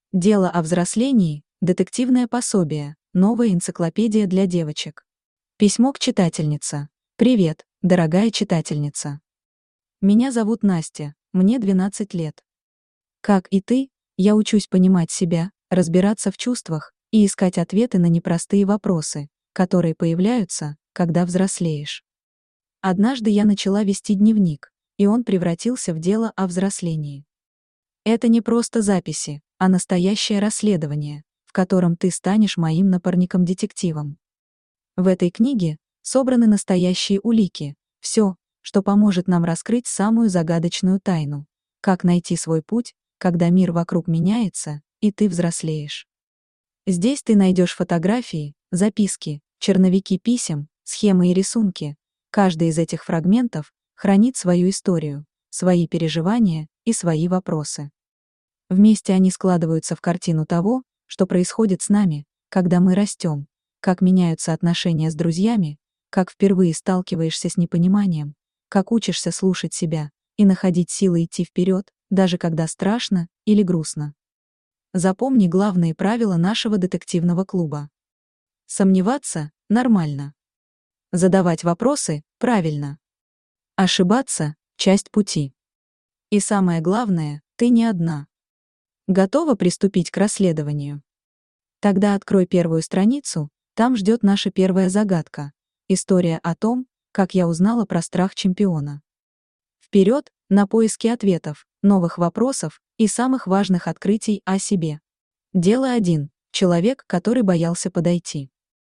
Дело о взрослении, детективное пособие, новая энциклопедия для девочек. Письмо к читательнице. Привет, дорогая читательница. Меня зовут Настя, мне 12 лет. Как и ты, я учусь понимать себя, разбираться в чувствах и искать ответы на непростые вопросы, которые появляются, когда взрослеешь. Однажды я начала вести дневник, и он превратился в дело о взрослении. Это не просто записи, а настоящее расследование, в котором ты станешь моим напарником-детективом. В этой книге собраны настоящие улики, все, что поможет нам раскрыть самую загадочную тайну, как найти свой путь, когда мир вокруг меняется, и ты взрослеешь. Здесь ты найдешь фотографии, записки, черновики писем, схемы и рисунки. Каждый из этих фрагментов хранит свою историю, свои переживания и свои вопросы. Вместе они складываются в картину того, что происходит с нами, когда мы растем, как меняются отношения с друзьями, как впервые сталкиваешься с непониманием, как учишься слушать себя и находить силы идти вперед, даже когда страшно или грустно. Запомни главные правила нашего детективного клуба. Сомневаться – нормально. Задавать вопросы – правильно. Ошибаться – часть пути. И самое главное, ты не одна. Готова приступить к расследованию? Тогда открой первую страницу, там ждет наша первая загадка. История о том, как я узнала про страх чемпиона. Вперед, на поиски ответов, новых вопросов и самых важных открытий о себе. Дело 1. Человек, который боялся подойти.